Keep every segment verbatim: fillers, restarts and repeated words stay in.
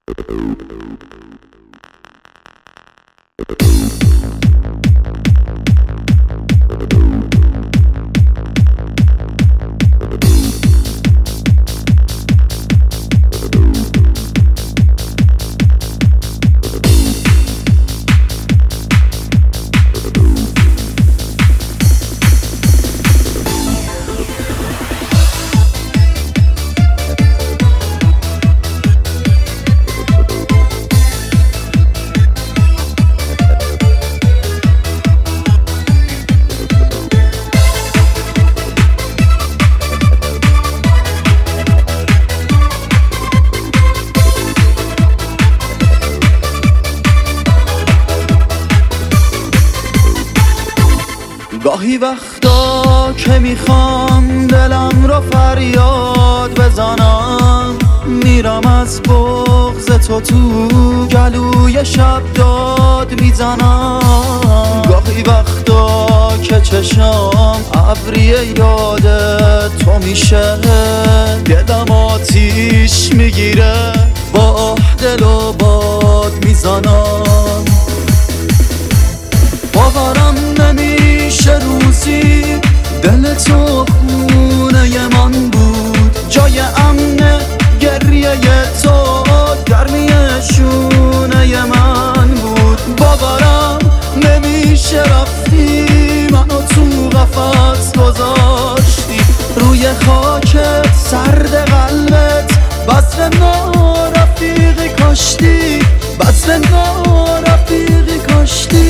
گاهی وقتا که میخوام دلم رو فریاد بزنم، میرم از بغض تو تو گلوی شب داد میزنم. گاهی وقتا که چشم ابری یاد تو میشه، دلم آتیش میگیره، با دل و باد میزنم. باورم نمیشه روزی دل تو خونه من بود، جای امن گریه تو گرمی شونه من بود. باورم نمیشه رفتی منو تو قفس گذاشتی، روی خاک سرد قلبت بذر نارفیقی کاشتی، بذر نارفیقی کاشتی.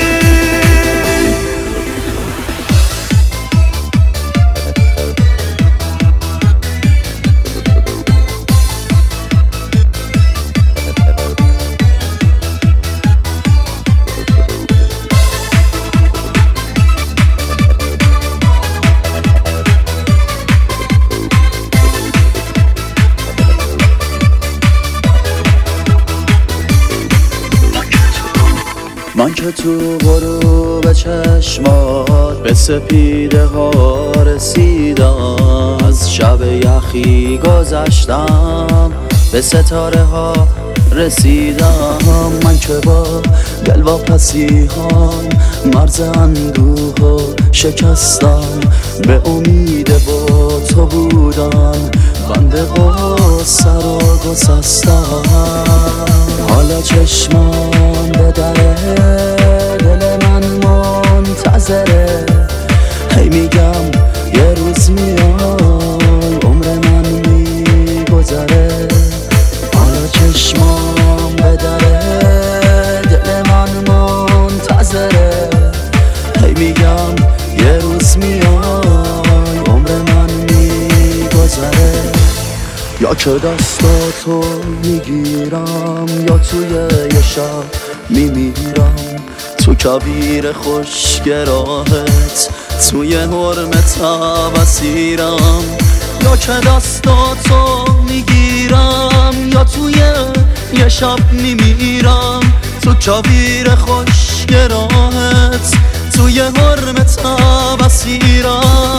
من که تو غروب چشمات به سپیده ها رسیدم، از شب یخی گذشتم به ستاره ها رسیدم. من که با دل واپسی هم مرز اندوه و شکستم، به امید با تو بودم بند غصه رو گسستم. حالا چشمان به دره دل من منتظره، هی میگم یه روز میای عمر من میگذره. حالا چشمان به دره دل من منتظره، هی میگم یه روز میای عمر من میگذره. یا که دستاتو میگیرم یا توی یه شب میمیرم، تو کبیر خوشگراهت توی حرمت بسیرم. یا که دستاتو میگیرم یا توی یه شب میمیرم، تو کبیر خوشگراهت توی حرمت بسیرم.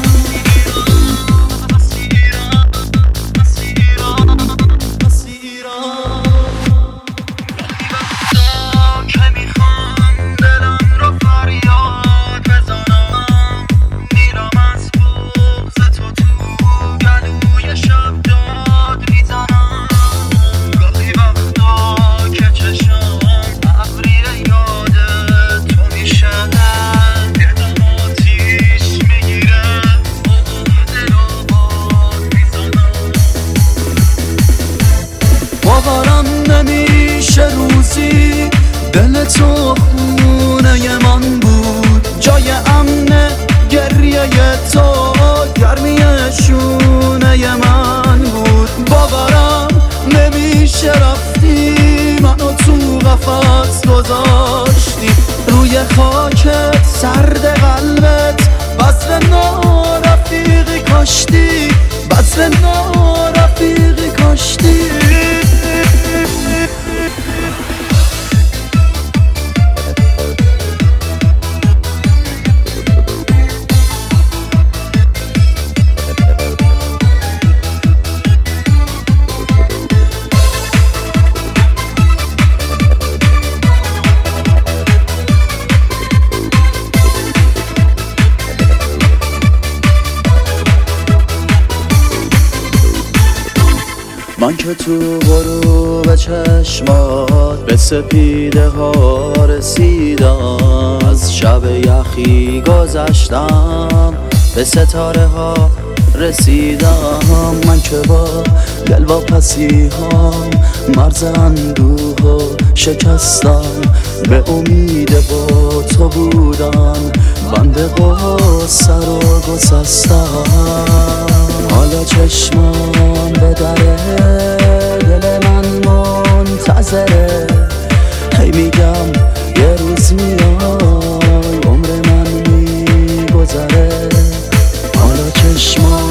باورم نمیشه روزی دل تو خونه من بود، جای امن گریه تو گرمی شونه من بود. باورم نمیشه رفتی منو تو قفس گذاشتی، روی خاک سرد قلبت بذر نارفیقی کاشتی، بذر نارفیقی کاشتی. من که تو غروب چشمات به سپیده ها رسیدم، از شب یخی گذشتم به ستاره ها رسیدم. من که با دل واپسی ها مرز اندوه ها شکستم، به امید با تو بودم بند قصه رو گسستم. حالا چشمام به در دل من منتظره، هی میگم یه روز میای عمر من میگذره. حالا چشمام